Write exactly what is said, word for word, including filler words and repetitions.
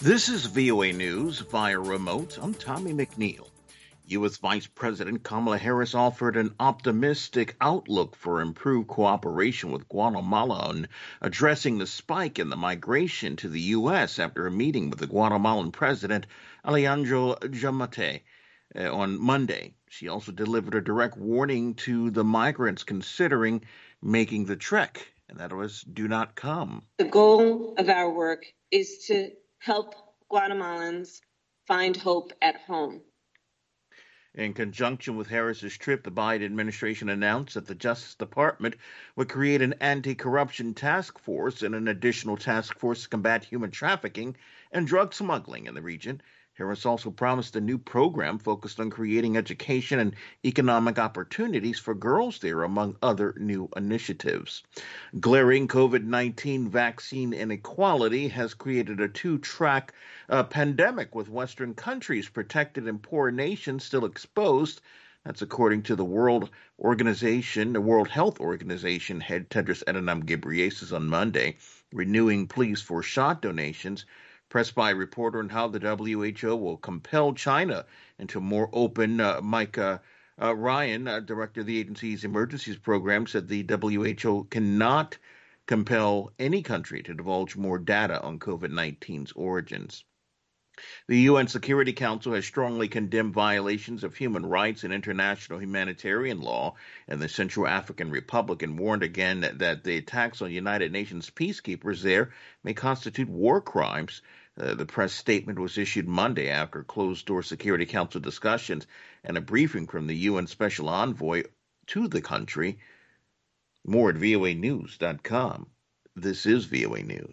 This is V O A News via remote. I'm Tommy McNeil. U S. Vice President Kamala Harris offered an optimistic outlook for improved cooperation with Guatemala on addressing the spike in the migration to the U S after a meeting with the Guatemalan President Alejandro Giammattei uh, on Monday. She also delivered a direct warning to the migrants considering making the trek, and that was, do not come. The goal of our work is to help Guatemalans find hope at home. In conjunction with Harris's trip, the Biden administration announced that the Justice Department would create an anti-corruption task force and an additional task force to combat human trafficking and drug smuggling in the region. Harris also promised a new program focused on creating education and economic opportunities for girls there, among other new initiatives. Glaring COVID nineteen vaccine inequality has created a two-track uh, pandemic, with Western countries protected and poor nations still exposed. That's according to the World Organization, the World Health Organization head Tedros Adhanom Ghebreyesus on Monday, renewing pleas for shot donations. Pressed by a reporter on how the W H O will compel China into more open, uh, Mike uh, uh, Ryan, uh, director of the agency's emergencies program, said the W H O cannot compel any country to divulge more data on COVID nineteen's origins. The U N Security Council has strongly condemned violations of human rights and international humanitarian law in the Central African Republic and warned again that, that the attacks on United Nations peacekeepers there may constitute war crimes. Uh, the press statement was issued Monday after closed-door Security Council discussions and a briefing from the U N Special Envoy to the country. More at V O A news dot com. This is V O A News.